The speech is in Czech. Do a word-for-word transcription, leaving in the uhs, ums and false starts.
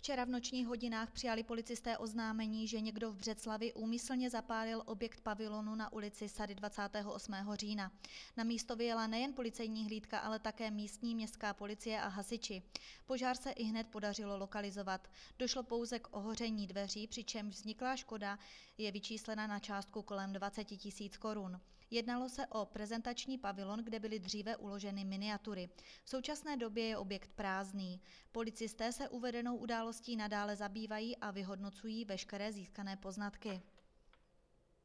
Včera v nočních hodinách přijali policisté oznámení, že někdo v Břeclavi úmyslně zapálil objekt pavilonu na ulici Sady dvacátého osmého října. Na místo vyjela nejen policejní hlídka, ale také místní městská policie a hasiči. Požár se ihned podařilo lokalizovat. Došlo pouze k ohoření dveří, přičemž vzniklá škoda je vyčíslena na částku kolem dvacet tisíc korun. Jednalo se o prezentační pavilon, kde byly dříve uloženy miniatury. V současné době je objekt prázdný. Policisté se uvedenou událostí nadále zabývají a vyhodnocují veškeré získané poznatky.